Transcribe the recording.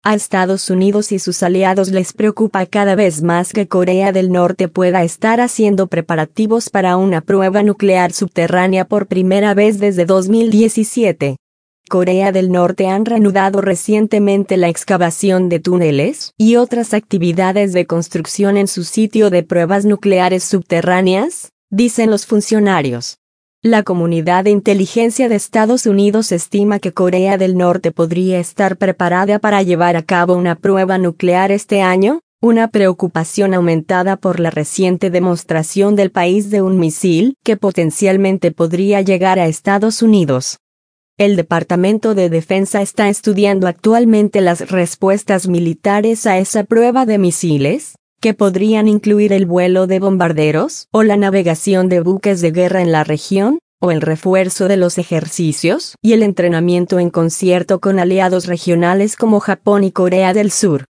A Estados Unidos y sus aliados les preocupa cada vez más que Corea del Norte pueda estar haciendo preparativos para una prueba nuclear subterránea por primera vez desde 2017. Corea del Norte han reanudado recientemente la excavación de túneles y otras actividades de construcción en su sitio de pruebas nucleares subterráneas, dicen los funcionarios. La comunidad de inteligencia de Estados Unidos estima que Corea del Norte podría estar preparada para llevar a cabo una prueba nuclear este año, una preocupación aumentada por la reciente demostración del país de un misil que potencialmente podría llegar a Estados Unidos. El Departamento de Defensa está estudiando actualmente las respuestas militares a esa prueba de misiles, que podrían incluir el vuelo de bombarderos o la navegación de buques de guerra en la región, o el refuerzo de los ejercicios y el entrenamiento en concierto con aliados regionales como Japón y Corea del Sur.